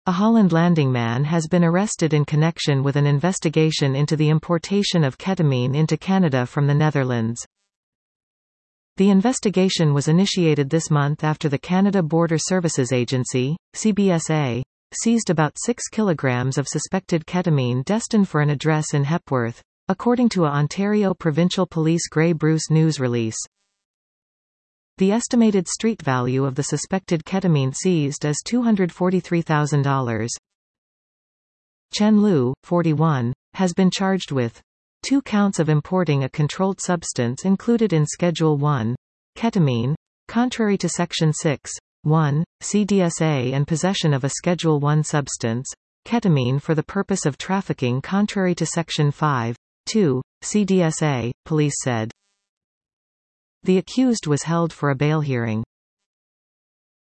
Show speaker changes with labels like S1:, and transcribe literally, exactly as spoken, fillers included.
S1: A Holland Landing man has been arrested in connection with an investigation into the importation of ketamine into Canada from the Netherlands. The investigation was initiated this month after the Canada Border Services Agency, C B S A, seized about six kilograms of suspected ketamine destined for an address in Hepworth, according to a Ontario Provincial Police Grey Bruce news release. The estimated street value of the suspected ketamine seized is two hundred forty-three thousand dollars. Chen Lu, forty-one, has been charged with two counts of importing a controlled substance included in Schedule one, ketamine, contrary to Section six point one, C D S A, and possession of a Schedule one substance, ketamine, for the purpose of trafficking contrary to Section five point two, C D S A, police said. The accused was held for a bail hearing.